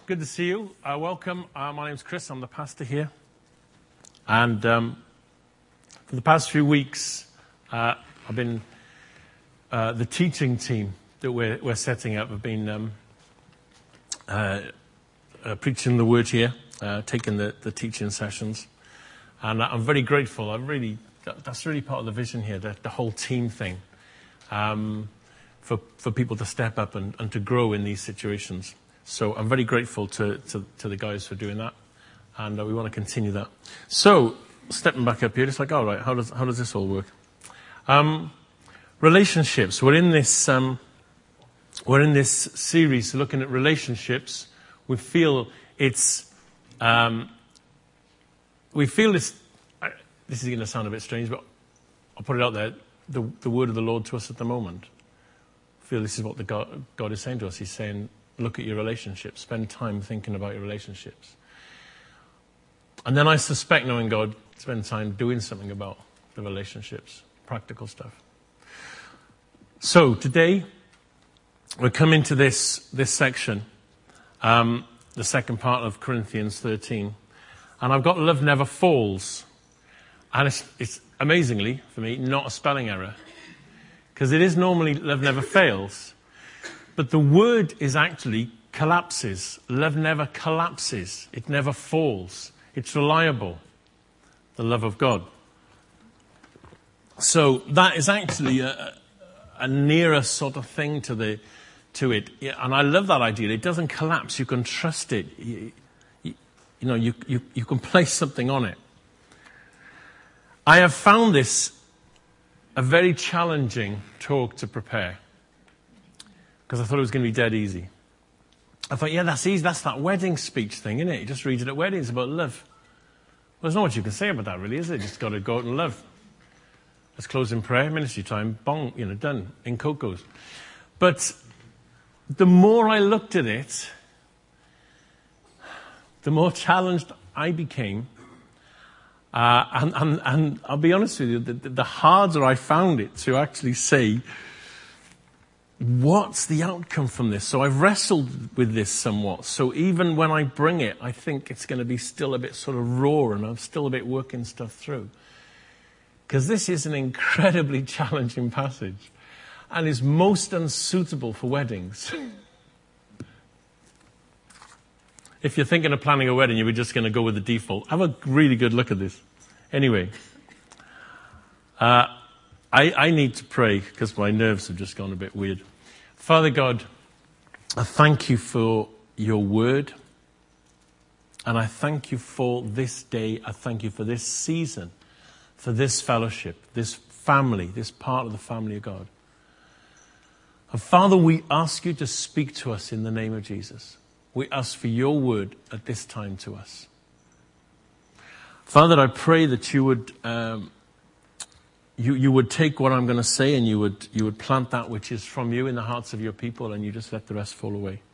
Good to see you. Welcome. My name's Chris. I'm the pastor here. And for the past few weeks, I've been the teaching team that we're setting up. I've been preaching the word here, taking the teaching sessions. And I'm very grateful. That's really part of the vision here, the whole team thing, for people to step up and to grow in these situations. So I'm very grateful to the guys for doing that, and we want to continue that. So stepping back up here, it's like, all right, how does this all work? Relationships. We're in this series looking at relationships. We feel it's this is going to sound a bit strange, but I'll put it out there. The word of the Lord to us at the moment. I feel this is what God is saying to us. He's saying, look at your relationships. Spend time thinking about your relationships. And then I suspect, knowing God, spend time doing something about the relationships. Practical stuff. So today, we're coming to this section, the second part of Corinthians 13. And I've got love never falls. And it's amazingly, for me, not a spelling error. Because it is normally love never fails. But the word is actually collapses. Love never collapses. It never falls. It's reliable. The love of God. So that is actually a nearer sort of thing to it. Yeah, and I love that idea. It doesn't collapse. You can trust it. You can place something on it. I have found this a very challenging talk to prepare. Because I thought it was going to be dead easy. I thought, yeah, that's easy. That's that wedding speech thing, isn't it? You just read it at weddings about love. Well, there's not much you can say about that, really, is it? Just got to go out and love. Let's close in prayer. Ministry time. Bong. Done. In Coco's. But the more I looked at it, the more challenged I became. And I'll be honest with you, the harder I found it to actually say, what's the outcome from this? So I've wrestled with this somewhat. So even when I bring it, I think it's going to be still a bit sort of raw, and I'm still a bit working stuff through. Because this is an incredibly challenging passage and is most unsuitable for weddings. If you're thinking of planning a wedding, you were just going to go with the default. Have a really good look at this. Anyway, I need to pray because my nerves have just gone a bit weird. Father God, I thank you for your word. And I thank you for this day. I thank you for this season, for this fellowship, this family, this part of the family of God. And Father, we ask you to speak to us in the name of Jesus. We ask for your word at this time to us. Father, I pray that you would you would take what I'm going to say and you would plant that which is from you in the hearts of your people, and you just let the rest fall away.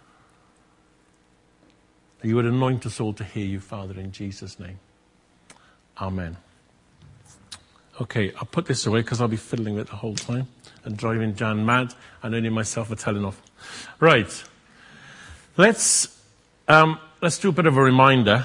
You would anoint us all to hear you, Father, in Jesus' name. Amen. Okay, I'll put this away because I'll be fiddling with it the whole time and driving Jan mad and earning myself a telling off. Right. Let's do a bit of a reminder.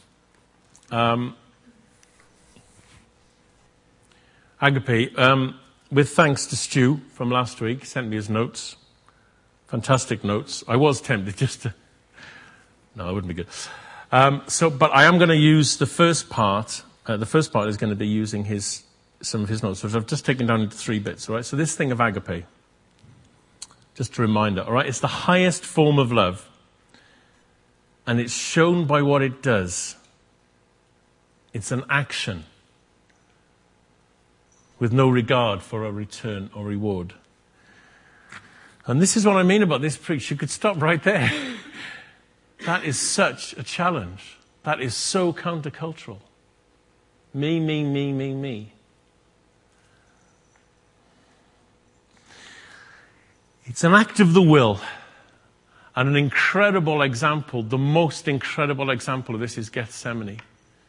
Agape, with thanks to Stu from last week, sent me his notes. Fantastic notes. I was tempted just to... No, that wouldn't be good. But I am going to use the first part. The first part is going to be using some of his notes, which I've just taken down into 3 bits, all right? So this thing of agape, just a reminder, all right? It's the highest form of love. And it's shown by what it does. It's an action with no regard for a return or reward. And this is what I mean about this preach. You could stop right there. That is such a challenge. That is so countercultural. Me, me, me, me, me. It's an act of the will. And an incredible example, the most incredible example of this is Gethsemane.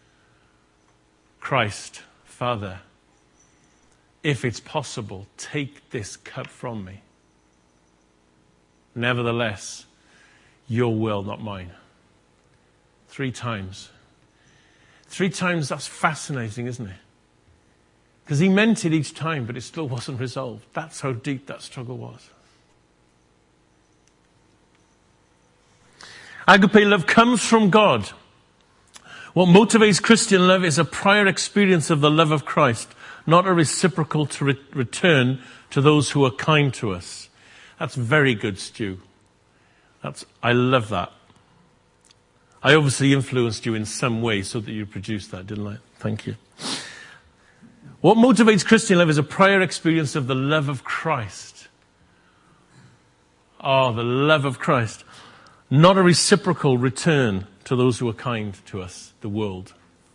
Christ, Father, if it's possible, take this cup from me. Nevertheless, your will, not mine. 3 times. 3 times, that's fascinating, isn't it? Because he meant it each time, but it still wasn't resolved. That's how deep that struggle was. Agape love comes from God. What motivates Christian love is a prior experience of the love of Christ, not a reciprocal to return to those who are kind to us. That's very good, Stu. I love that. I obviously influenced you in some way so that you produced that, didn't I? Thank you. What motivates Christian love is a prior experience of the love of Christ. Oh, the love of Christ. Not a reciprocal return to those who are kind to us, the world.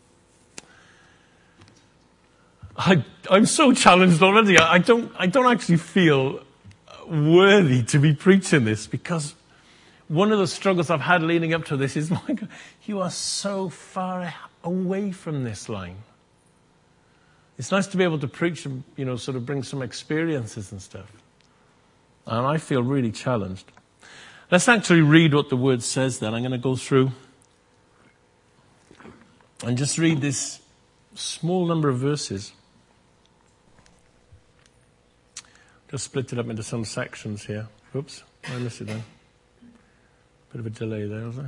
I'm so challenged already. I don't actually feel worthy to be preaching this, because one of the struggles I've had leading up to this is, my God, you are so far away from this line. It's nice to be able to preach and, sort of bring some experiences and stuff. And I feel really challenged. Let's actually read what the word says then. I'm going to go through and just read this small number of verses. Just split it up into some sections here. Oops, I missed it then. Bit of a delay there, was there?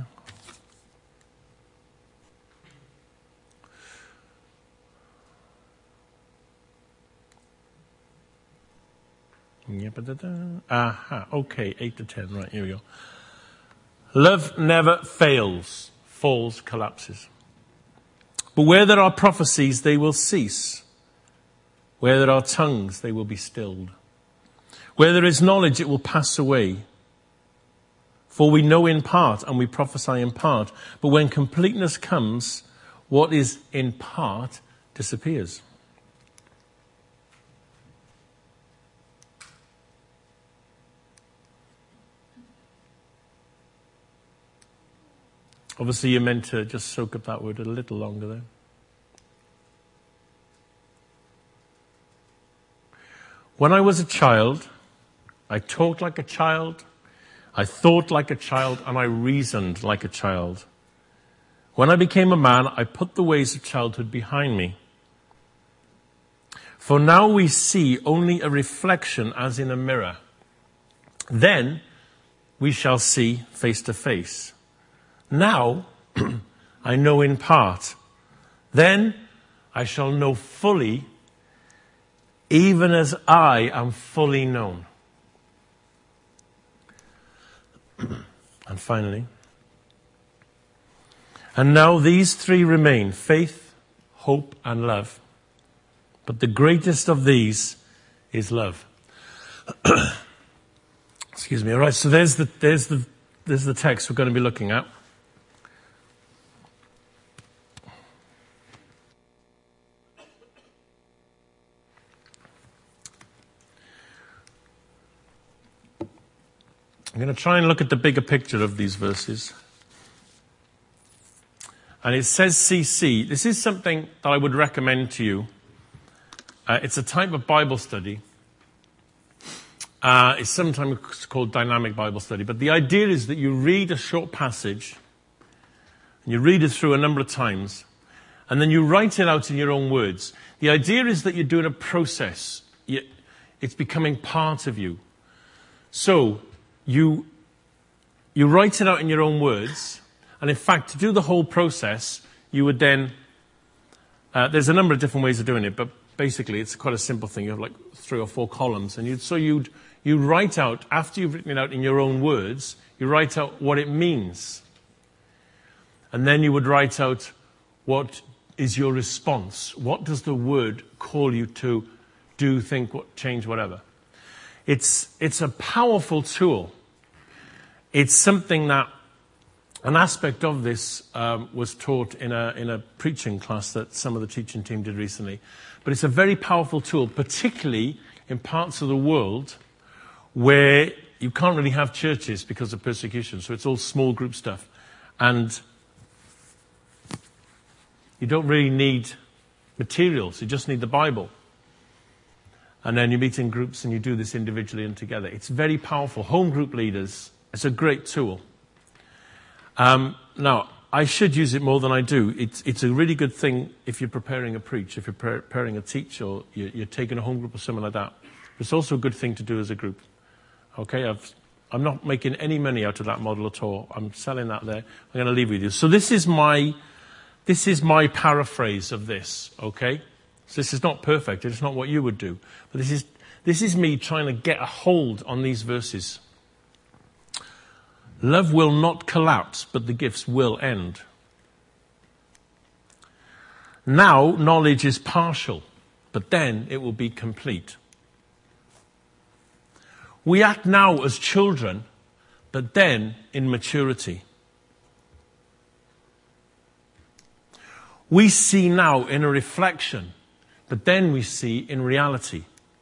Aha, okay, 8 to 10, right, here we go. Love never fails, falls, collapses. But where there are prophecies, they will cease. Where there are tongues, they will be stilled. Where there is knowledge, it will pass away. For we know in part and we prophesy in part. But when completeness comes, what is in part disappears. Obviously, you're meant to just soak up that word a little longer there. When I was a child, I talked like a child, I thought like a child, and I reasoned like a child. When I became a man, I put the ways of childhood behind me. For now we see only a reflection as in a mirror. Then we shall see face to face. Now I know in part. Then I shall know fully, even as I am fully known. And finally, and now these 3 remain: faith, hope, and love. But the greatest of these is love. Excuse me. All right. So there's the text we're going to be looking at. I'm going to try and look at the bigger picture of these verses. And it says CC. This is something that I would recommend to you. It's a type of Bible study. It's sometimes called dynamic Bible study. But the idea is that you read a short passage, and you read it through a number of times, and then you write it out in your own words. The idea is that you're doing a process. It's becoming part of you. So you write it out in your own words, and in fact, to do the whole process, you would then, there's a number of different ways of doing it, but basically it's quite a simple thing. You have like 3 or 4 columns, and you write out, after you've written it out in your own words, you write out what it means. And then you would write out what is your response. What does the word call you to do, think, change, whatever? It's a powerful tool. It's something that, an aspect of this was taught in a preaching class that some of the teaching team did recently. But it's a very powerful tool, particularly in parts of the world where you can't really have churches because of persecution. So it's all small group stuff. And you don't really need materials. You just need the Bible. And then you meet in groups and you do this individually and together. It's very powerful. Home group leaders, it's a great tool. Now, I should use it more than I do. It's a really good thing if you're preparing a preach, if you're preparing a teach, or you're taking a home group or something like that. It's also a good thing to do as a group. Okay, I'm not making any money out of that model at all. I'm selling that there. I'm going to leave with you. So this is my paraphrase of this. Okay, so this is not perfect. It's not what you would do, but this is me trying to get a hold on these verses. Love will not collapse, but the gifts will end. Now, knowledge is partial, but then it will be complete. We act now as children, but then in maturity. We see now in a reflection, but then we see in reality.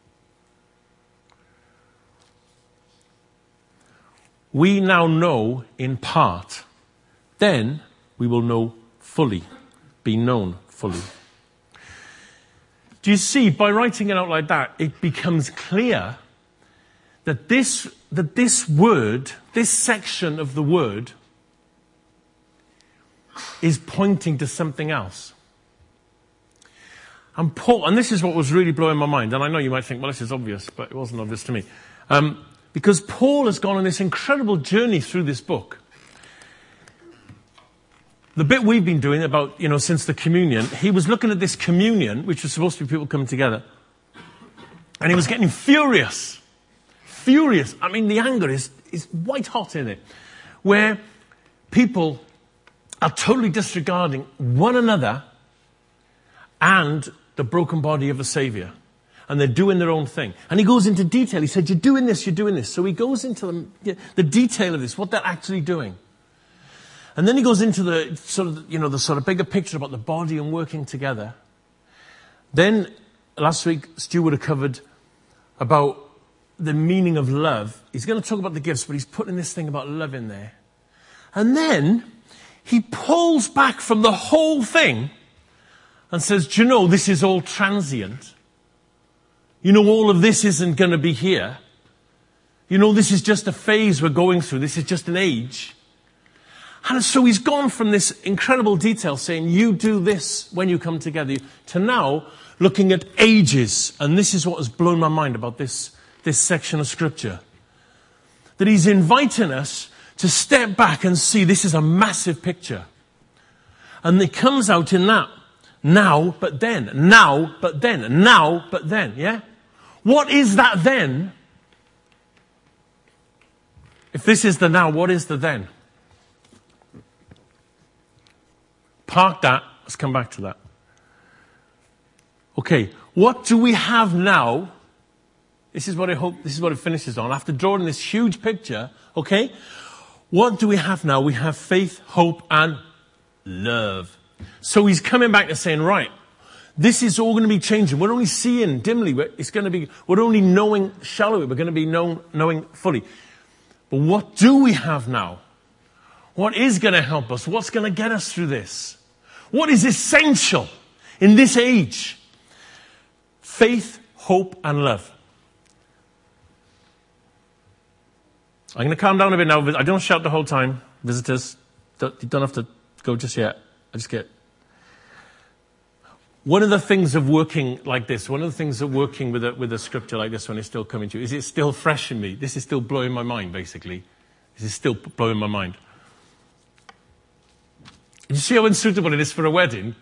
We now know in part, then we will know fully, be known fully. Do you see, by writing it out like that, it becomes clear that this word, this section of the word, is pointing to something else. And this is what was really blowing my mind, and I know you might think, well, this is obvious, but it wasn't obvious to me. Because Paul has gone on this incredible journey through this book. The bit we've been doing about, since the communion, he was looking at this communion, which was supposed to be people coming together, and he was getting furious. Furious. I mean, the anger is white hot in it, where people are totally disregarding one another and the broken body of the Savior. And they're doing their own thing. And he goes into detail. He said, you're doing this, you're doing this. So he goes into the detail of this, what they're actually doing. And then he goes into the sort of bigger picture about the body and working together. Then, last week, Stu would have covered about the meaning of love. He's going to talk about the gifts, but he's putting this thing about love in there. And then he pulls back from the whole thing and says, do you know, this is all transient. All of this isn't going to be here. This is just a phase we're going through. This is just an age. And so he's gone from this incredible detail saying, you do this when you come together, to now looking at ages. And this is what has blown my mind about this section of Scripture. That he's inviting us to step back and see this is a massive picture. And it comes out in that. Now, but then. Now, but then. Now, but then. Yeah? What is that then? If this is the now, what is the then? Park that. Let's come back to that. Okay. What do we have now? This is what I hope, this is what it finishes on. After drawing this huge picture, okay? What do we have now? We have faith, hope, and love. So he's coming back to saying, right, this is all going to be changing. We're only seeing dimly. We're only knowing shallowly. We're going to be knowing fully. But what do we have now? What is going to help us? What's going to get us through this? What is essential in this age? Faith, hope, and love. I'm going to calm down a bit now. I don't shout the whole time. Visitors, you don't have to go just yet. One of the things of working like this, one of the things of working with a scripture like this one is still coming to you, is it's still fresh in me. This is still blowing my mind, basically. This is still blowing my mind. You see how unsuitable it is for a wedding?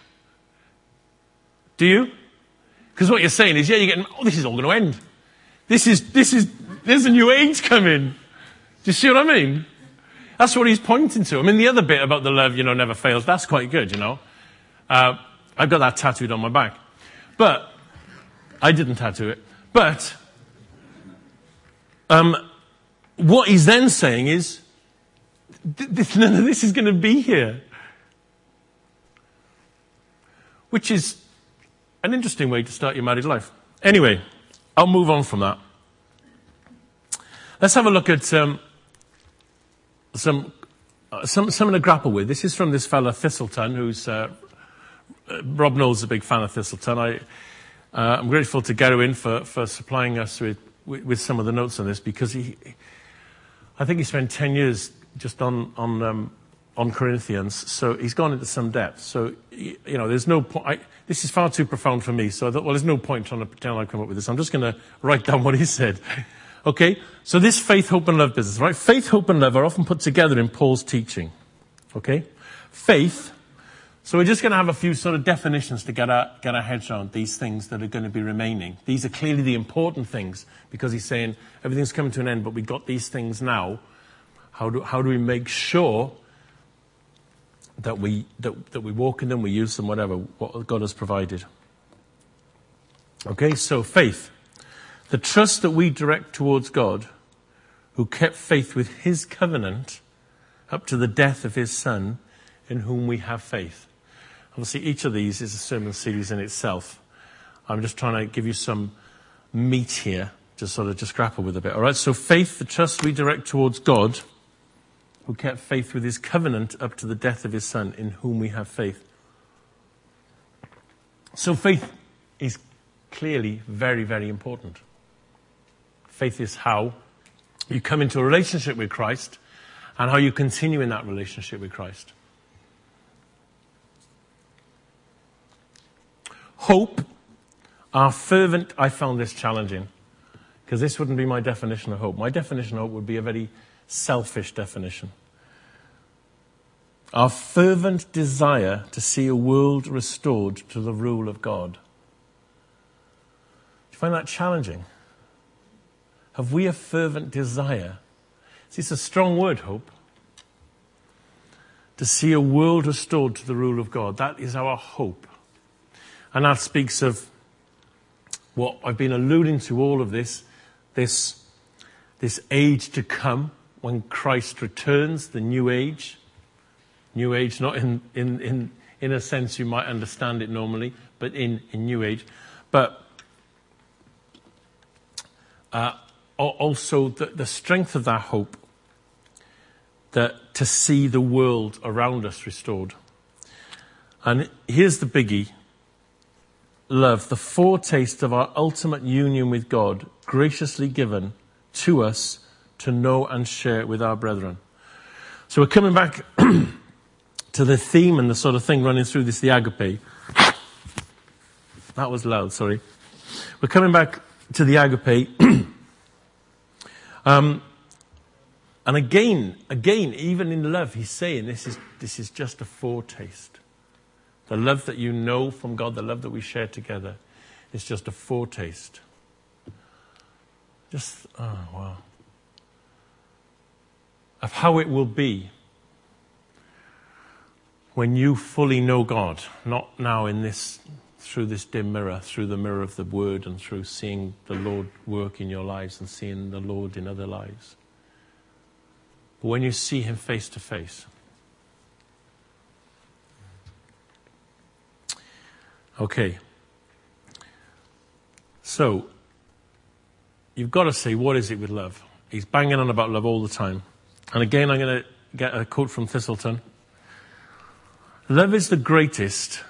Do you? Because what you're saying is, you're getting, this is all going to end. There's a new age coming. Do you see what I mean? That's what he's pointing to. I mean, the other bit about the love, never fails, that's quite good, I've got that tattooed on my back. But, I didn't tattoo it. But, what he's then saying is, none of this is going to be here. Which is an interesting way to start your married life. Anyway, I'll move on from that. Let's have a look at something to grapple with. This is from this fella Thistleton, who's Rob Knowles is a big fan of Thistleton. I'm grateful to Gerwin for supplying us with some of the notes on this, because I think he spent 10 years just on on Corinthians, so he's gone into some depth. So, there's no point. This is far too profound for me, so I thought, well, there's no point trying to pretend I've come up with this. I'm just going to write down what he said. Okay, so this faith, hope, and love business, right? Faith, hope, and love are often put together in Paul's teaching. Okay? Faith, so we're just going to have a few sort of definitions to get our heads around these things that are going to be remaining. These are clearly the important things, because he's saying everything's coming to an end, but we've got these things now. How do we make sure that we walk in them, we use them, whatever, what God has provided? Okay, so faith. The trust that we direct towards God, who kept faith with his covenant up to the death of his Son, in whom we have faith. Obviously, each of these is a sermon series in itself. I'm just trying to give you some meat here to sort of just grapple with a bit. All right, so faith, the trust we direct towards God, who kept faith with his covenant up to the death of his Son, in whom we have faith. So faith is clearly very, very important. Faith is how you come into a relationship with Christ and how you continue in that relationship with Christ. Hope, our fervent, I found this challenging, because this wouldn't be my definition of hope. My definition of hope would be a very selfish definition. Our fervent desire to see a world restored to the rule of God. Do you find that challenging? Have we a fervent desire? See, it's a strong word, hope. To see a world restored to the rule of God. That is our hope. And that speaks of what I've been alluding to, all of this age to come when Christ returns, the new age. New age, not in a sense you might understand it normally, but in new age. But also the strength of that hope, that to see the world around us restored. And here's the biggie. Love, the foretaste of our ultimate union with God, graciously given to us to know and share with our brethren. So we're coming back to the theme and the sort of thing running through this, the agape. That was loud, sorry. We're coming back to the agape. And again, even in love, he's saying this is just a foretaste. The love that you know from God, the love that we share together, is just a foretaste. Just, oh wow. Of how it will be when you fully know God, not now through this dim mirror, through the mirror of the Word and through seeing the Lord work in your lives and seeing the Lord in other lives. But when you see him face to face. Okay. So, you've got to say, what is it with love? He's banging on about love all the time. And again, I'm going to get a quote from Thistleton. Love is the greatest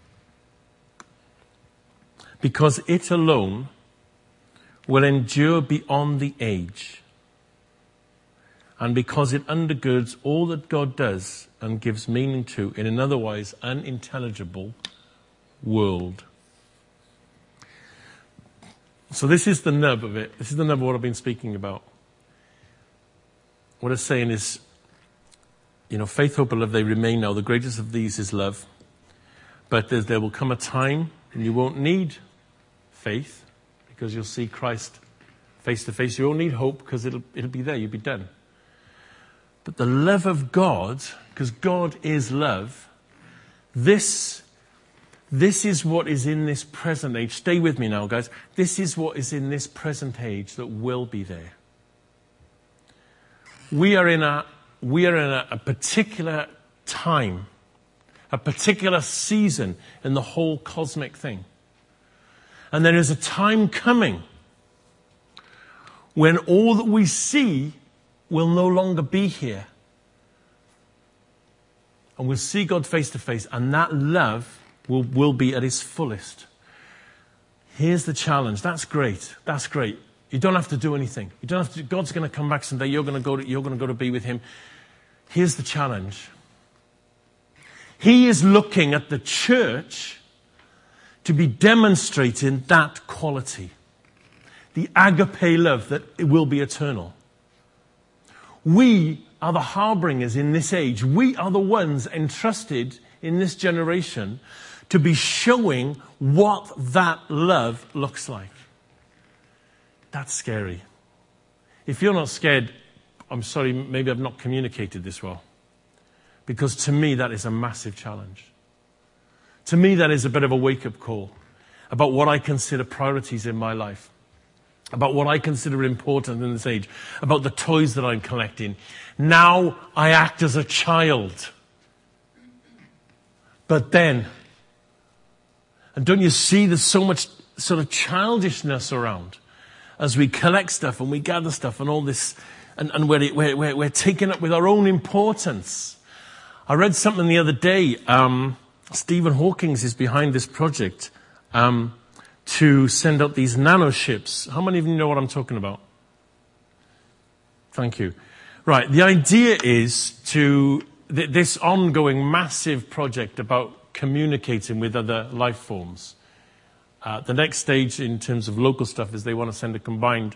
because it alone will endure beyond the age, and because it undergirds all that God does and gives meaning to in an otherwise unintelligible world. So this is the nub of it. This is the nub of what I've been speaking about. What it's saying is, faith, hope, and love, they remain now. The greatest of these is love. But there will come a time when you won't need faith because you'll see Christ face to face. You won't need hope because it'll be there. You'll be done. But the love of God, because God is love, this is what is in this present age. Stay with me now, guys. This is what is in this present age that will be there. We are in a particular time, a particular season in the whole cosmic thing. And there is a time coming when all that we see will no longer be here. And we'll see God face to face, and that love will be at its fullest. Here's the challenge. That's great. That's great. You don't have to do anything. God's going to come back someday. You're going to go to be with him. Here's the challenge. He is looking at the church to be demonstrating that quality. The agape love that it will be eternal. We are the harbingers in this age. We are the ones entrusted in this generation to be showing what that love looks like. That's scary. If you're not scared, I'm sorry, maybe I've not communicated this well. Because to me, that is a massive challenge. To me, that is a bit of a wake-up call about what I consider priorities in my life, about what I consider important in this age, about the toys that I'm collecting. Now I act as a child. But then, and don't you see there's so much sort of childishness around as we collect stuff and we gather stuff and all this, and we're taken up with our own importance. I read something the other day. Stephen Hawking is behind this project to send out these nanoships. How many of you know what I'm talking about? Thank you. Right, the idea is this ongoing massive project about communicating with other life forms. The next stage in terms of local stuff is they want to send a combined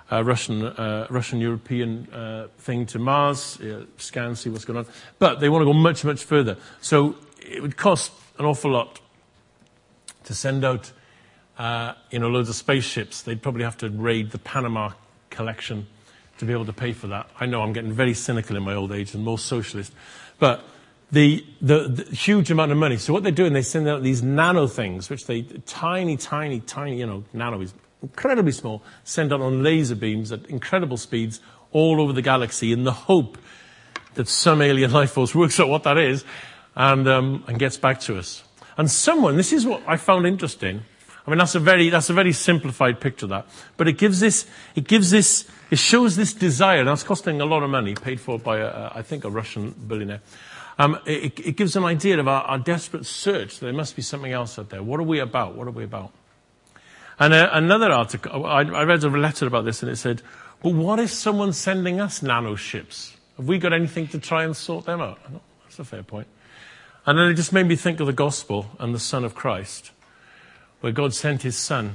Russian-European thing to Mars, scan, see what's going on. But they want to go much, much further. So it would cost an awful lot to send out loads of spaceships. They'd probably have to raid the Panama collection to be able to pay for that. I know I'm getting very cynical in my old age and more socialist. But the huge amount of money. So what they're doing, they send out these nano things, which they tiny, nano is incredibly small, send out on laser beams at incredible speeds all over the galaxy in the hope that some alien life force works out what that is and gets back to us. And this is what I found interesting. I mean, that's a very simplified picture of that. But it shows this desire, and that's costing a lot of money, paid for by, I think, a Russian billionaire. It gives an idea of our desperate search. There must be something else out there. What are we about? What are we about? And another article, I read a letter about this, and it said, well, what if someone's sending us nanoships? Have we got anything to try and sort them out? That's a fair point. And then it just made me think of the gospel and the Son of Christ, where God sent his Son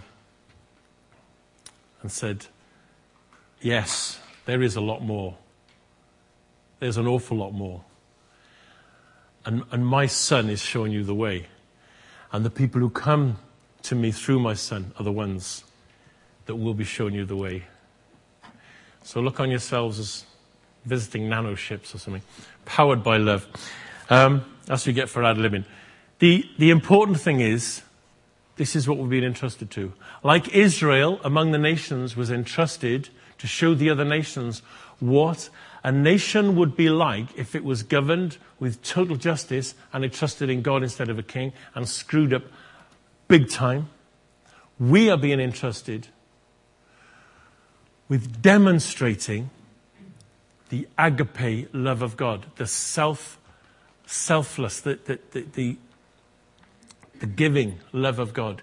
and said, yes, there is a lot more. There's an awful lot more. And my Son is showing you the way. And the people who come to me through my Son are the ones that will be showing you the way. So look on yourselves as visiting nanoships or something, powered by love. That's what you get for ad-libbing. The important thing is, this is what we've been entrusted to. Like Israel among the nations was entrusted to show the other nations what a nation would be like if it was governed with total justice and it trusted in God instead of a king and screwed up big time. We are being entrusted with demonstrating the agape love of God, the selfless, the giving love of God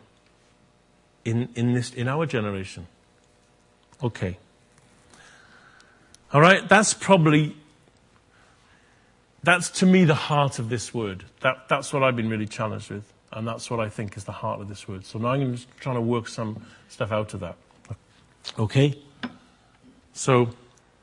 in our generation. Okay. All right, that's to me the heart of this word. That's what I've been really challenged with, and that's what I think is the heart of this word. So now I'm just trying to work some stuff out of that. Okay? So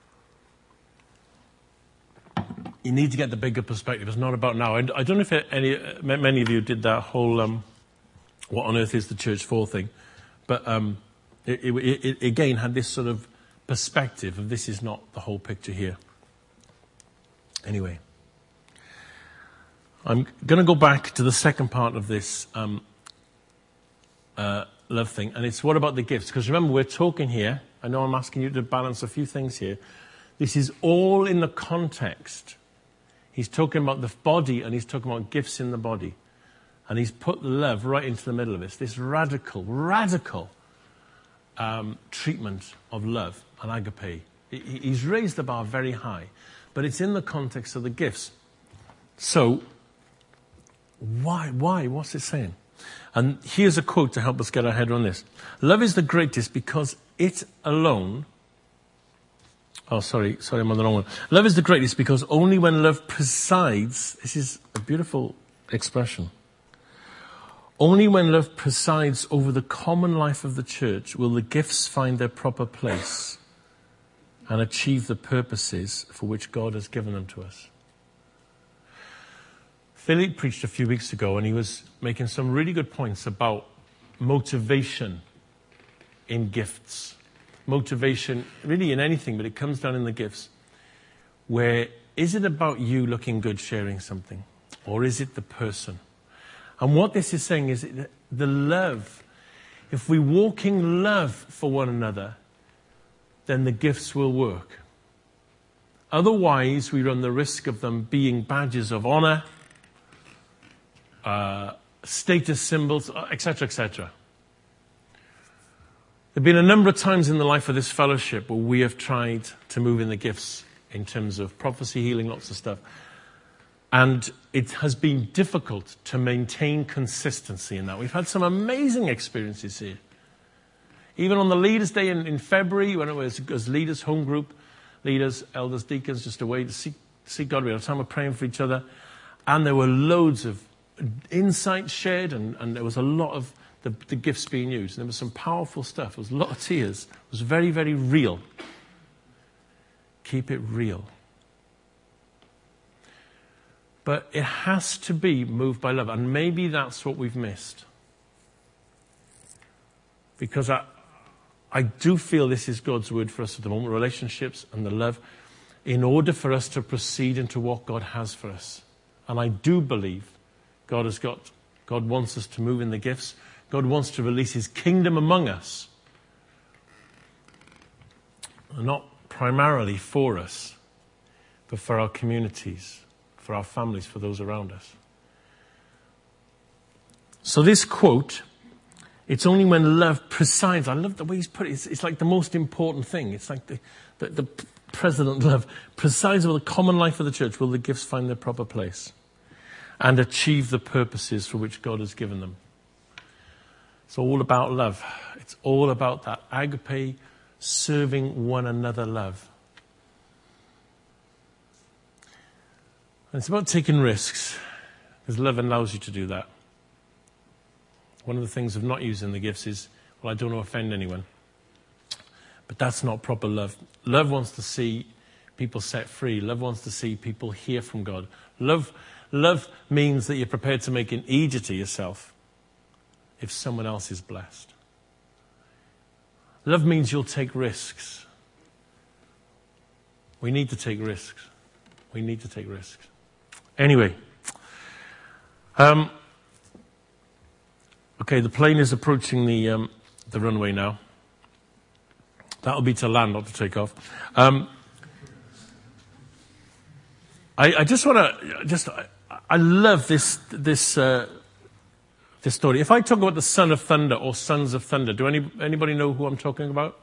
you need to get the bigger perspective. It's not about now. I don't know if many of you did that whole what on earth is the church for thing, but it again had this sort of perspective of this is not the whole picture here. Anyway, I'm going to go back to the second part of this love thing, and it's what about the gifts? Because remember, we're talking here, I know I'm asking you to balance a few things here. This is all in the context. He's talking about the body, and he's talking about gifts in the body. And he's put love right into the middle of this radical treatment of love and agape. He's raised the bar very high, but it's in the context of the gifts. So, why? What's it saying? And here's a quote to help us get our head around this. Love is the greatest because it alone... Oh, sorry, I'm on the wrong one. Love is the greatest because only when love presides... This is a beautiful expression. Only when love presides over the common life of the church will the gifts find their proper place and achieve the purposes for which God has given them to us. Philip preached a few weeks ago, and he was making some really good points about motivation in gifts. Motivation really in anything, but it comes down in the gifts. Where is it about you looking good sharing something? Or is it the person? And what this is saying is the love. If we walk in love for one another, then the gifts will work. Otherwise, we run the risk of them being badges of honor, status symbols, etc., etc. There have been a number of times in the life of this fellowship where we have tried to move in the gifts in terms of prophecy, healing, lots of stuff. And it has been difficult to maintain consistency in that. We've had some amazing experiences here. Even on the Leaders' Day in February, when it was as leaders, home group, leaders, elders, deacons, just a way to seek God. We had a time of praying for each other. And there were loads of insights shared, and there was a lot of the gifts being used. And there was some powerful stuff. There was a lot of tears. It was very, very real. Keep it real. But it has to be moved by love. And maybe that's what we've missed. Because I do feel this is God's word for us at the moment, relationships and the love, in order for us to proceed into what God has for us. And I do believe God wants us to move in the gifts. God wants to release his kingdom among us. Not primarily for us, but for our communities, for our families, for those around us. So this quote, it's only when love presides. I love the way he's put it. It's like the most important thing. It's like the president love presides over the common life of the church. Will the gifts find their proper place and achieve the purposes for which God has given them? It's all about love. It's all about that agape, serving one another love. And it's about taking risks, because love allows you to do that. One of the things of not using the gifts is, well, I don't want to offend anyone. But that's not proper love. Love wants to see people set free. Love wants to see people hear from God. Love means that you're prepared to make an idiot of yourself if someone else is blessed. Love means you'll take risks. We need to take risks. We need to take risks. Anyway. Okay, the plane is approaching the runway now. That'll be to land, not to take off. I just want to I love this story. If I talk about the Son of Thunder or Sons of Thunder, do anybody know who I'm talking about?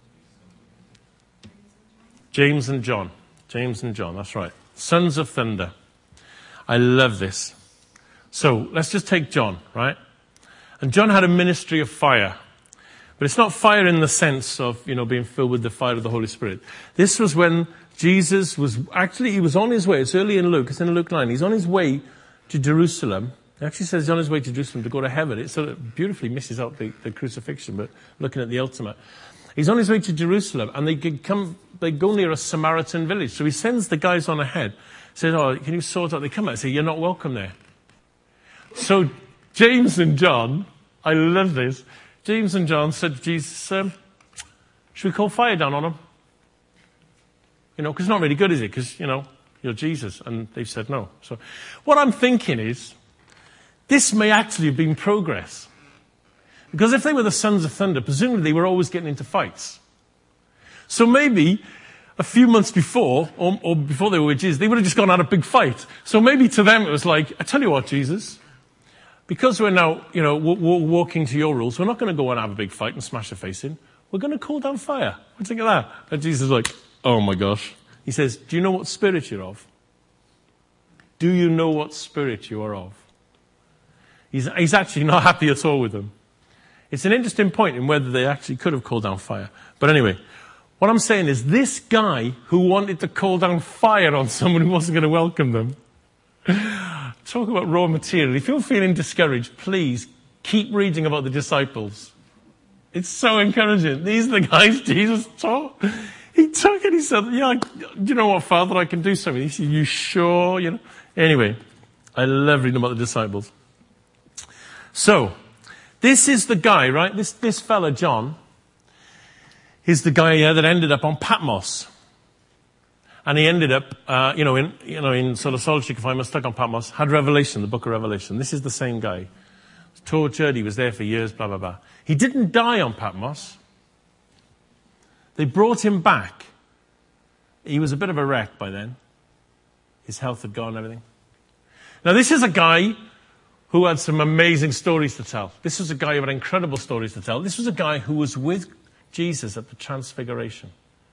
James and John. James and John, that's right. Sons of Thunder. I love this. So let's just take John, right? And John had a ministry of fire. But it's not fire in the sense of, being filled with the fire of the Holy Spirit. This was when Jesus was, he was on his way. It's early in Luke. It's in Luke 9. He's on his way to Jerusalem. It actually says he's on his way to Jerusalem to go to heaven. It sort of beautifully misses out the crucifixion, but looking at the ultimate. He's on his way to Jerusalem, and they go near a Samaritan village. So he sends the guys on ahead. Says, can you sort out? They come out and say, you're not welcome there. So James and John, I love this. James and John said to Jesus, should we call fire down on him? Because it's not really good, is it? Because, you're Jesus. And they've said no. So what I'm thinking is, this may actually have been progress. Because if they were the Sons of Thunder, presumably they were always getting into fights. So maybe a few months before, or before they were with Jesus, they would have just gone out a big fight. So maybe to them it was like, I tell you what, Jesus, because we're now, walking to your rules, we're not going to go and have a big fight and smash a face in. We're going to call down fire. What do you think of that? And Jesus is like, oh my gosh. He says, do you know what spirit you're of? Do you know what spirit you are of? He's actually not happy at all with them. It's an interesting point in whether they actually could have called down fire. But anyway, what I'm saying is this guy who wanted to call down fire on someone who wasn't going to welcome them, talk about raw material. If you're feeling discouraged, please keep reading about the disciples. It's so encouraging. These are the guys Jesus taught. He took it, he said, yeah, do you know what, Father, I can do something. He said, you sure? You know. Anyway, I love reading about the disciples. So, this is the guy, right? This fella, John, is the guy that ended up on Patmos. And he ended up, in sort of solitary confinement, stuck on Patmos, had Revelation, the book of Revelation. This is the same guy. Tortured, he was there for years, blah, blah, blah. He didn't die on Patmos. They brought him back. He was a bit of a wreck by then. His health had gone and everything. Now, this is a guy who had some amazing stories to tell. This was a guy who had incredible stories to tell. This was a guy who was with Jesus at the Transfiguration.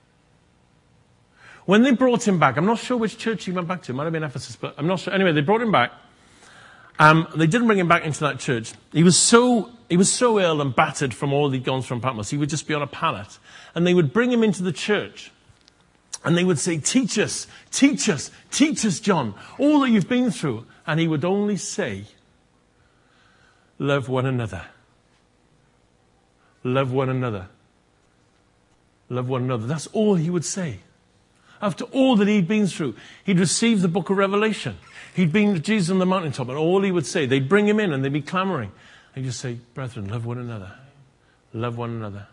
When they brought him back, I'm not sure which church he went back to. It might have been Ephesus, but I'm not sure. Anyway, they brought him back. They didn't bring him back into that church. He was so ill and battered from all he'd gone through on Patmos, he would just be on a pallet. And they would bring him into the church. And they would say, teach us, John, all that you've been through. And he would only say, love one another. Love one another. Love one another. That's all he would say. After all that he'd been through, he'd received the book of Revelation. He'd been with Jesus on the mountaintop, and all he would say, they'd bring him in and they'd be clamoring. He'd just say, brethren, love one another. Love one another.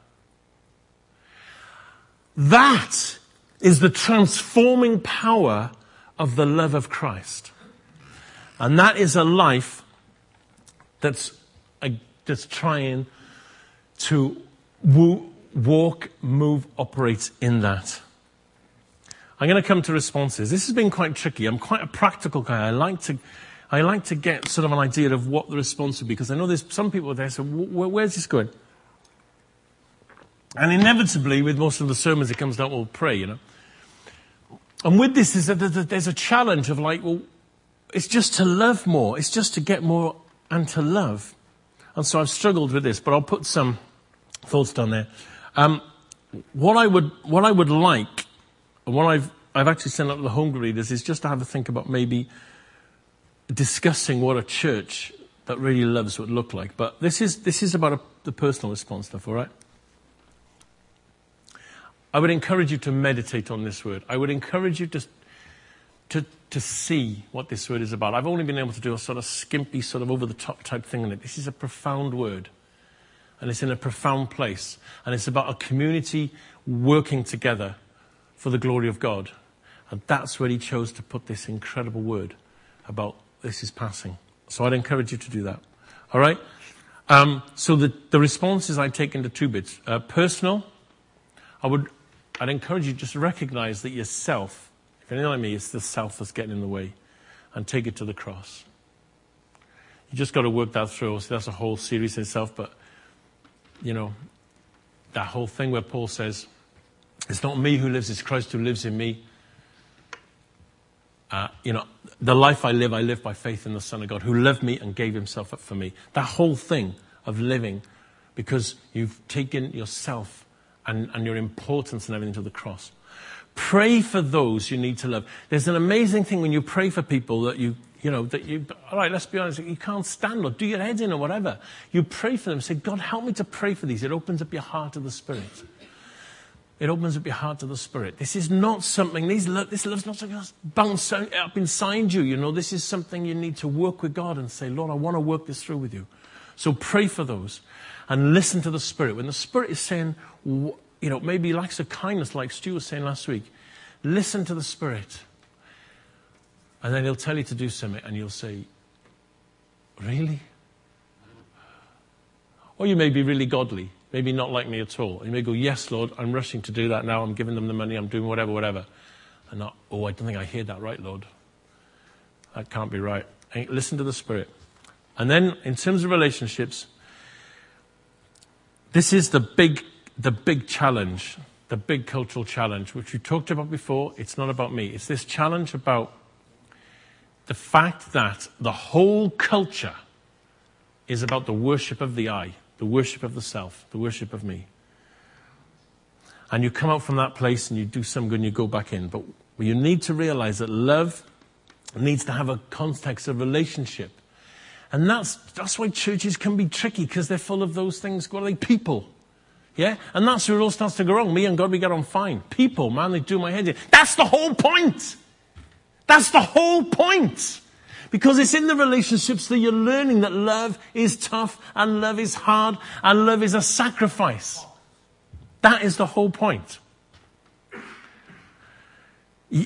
That is the transforming power of the love of Christ. And that is a life that's trying to walk, move, operate in that. I'm going to come to responses. This has been quite tricky. I'm quite a practical guy. I like to get sort of an idea of what the response would be, because I know there's some people there so where's this going? And inevitably, with most of the sermons, it comes down, well, pray, you know. And with this, there's a challenge of like, well, it's just to love more. It's just to get more and to love. And so I've struggled with this, but I'll put some thoughts down there. What I would like, and what I've actually sent out to the home group leaders, is just to have a think about maybe discussing what a church that really loves would look like. But this is about the personal response stuff, all right? I would encourage you to meditate on this word. I would encourage you to see what this word is about. I've only been able to do a sort of skimpy, sort of over-the-top type thing on it. This is a profound word. And it's in a profound place. And it's about a community working together for the glory of God. And that's where he chose to put this incredible word about this is passing. So I'd encourage you to do that. All right? So the responses I take into two bits. Personal, I'd encourage you to just recognize that yourself, if you're anything like me, it's the self that's getting in the way, and take it to the cross. You just got to work that through. So that's a whole series in itself, but, you know, that whole thing where Paul says, it's not me who lives, it's Christ who lives in me. The life I live by faith in the Son of God, who loved me and gave himself up for me. That whole thing of living, because you've taken yourself and your importance and everything to the cross. Pray for those you need to love. There's an amazing thing when you pray for people that all right, let's be honest, you can't stand or do your head in or whatever. You pray for them, say, God, help me to pray for these. It opens up your heart to the Spirit. It opens up your heart to the Spirit. This is not something, this love's not something that's bounced up inside you. You know, this is something you need to work with God and say, Lord, I want to work this through with you. So pray for those and listen to the Spirit. When the Spirit is saying, maybe acts of kindness, like Stu was saying last week, listen to the Spirit. And then he'll tell you to do something and you'll say, really? Or you may be really godly. Maybe not like me at all. You may go, yes, Lord, I'm rushing to do that now. I'm giving them the money. I'm doing whatever. And not, I don't think I hear that right, Lord. That can't be right. Listen to the Spirit. And then, in terms of relationships, this is the big challenge, the big cultural challenge, which we talked about before. It's not about me. It's this challenge about the fact that the whole culture is about the worship of the I. The worship of the self, the worship of me. And you come out from that place and you do some good and you go back in. But you need to realize that love It needs to have a context of relationship. And that's why churches can be tricky, because they're full of those things. What are they? People. Yeah? And that's where it all starts to go wrong. Me and God, we get on fine. People, man, they do my head in. That's the whole point. That's the whole point. Because it's in the relationships that you're learning that love is tough and love is hard and love is a sacrifice. That is the whole point. You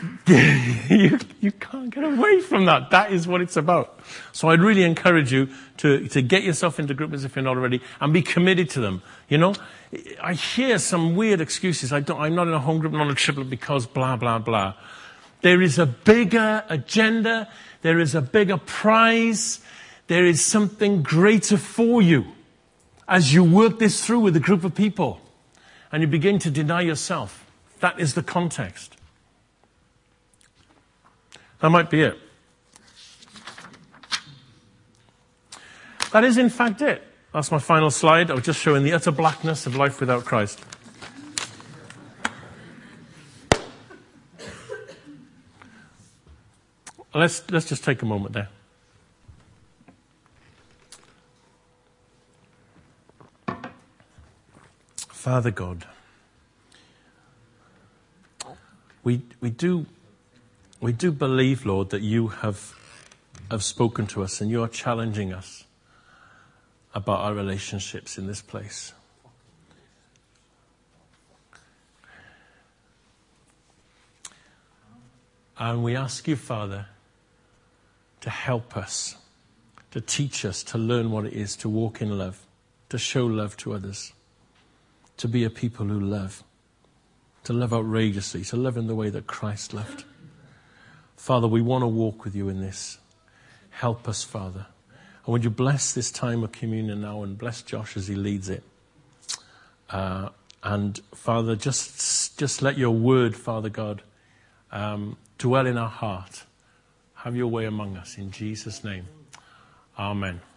can't get away from that. That is what it's about. So I'd really encourage you to get yourself into groups if you're not already, and be committed to them. You know, I hear some weird excuses. I'm not in a home group, not a triplet because blah, blah, blah. There is a bigger agenda. There is a bigger prize. There is something greater for you as you work this through with a group of people and you begin to deny yourself. That is the context. That might be it. That is in fact it. That's my final slide. I was just showing the utter blackness of life without Christ. Let's just take a moment there. Father God, we do believe, Lord, that you have spoken to us and you are challenging us about our relationships in this place. And we ask you, Father, to help us, to teach us, to learn what it is to walk in love, to show love to others, to be a people who love, to love outrageously, to love in the way that Christ loved. Father, we want to walk with you in this. Help us, Father. And would you bless this time of communion now and bless Josh as he leads it. And Father, just let your word, Father God, dwell in our heart. Have your way among us. In Jesus' name. Amen.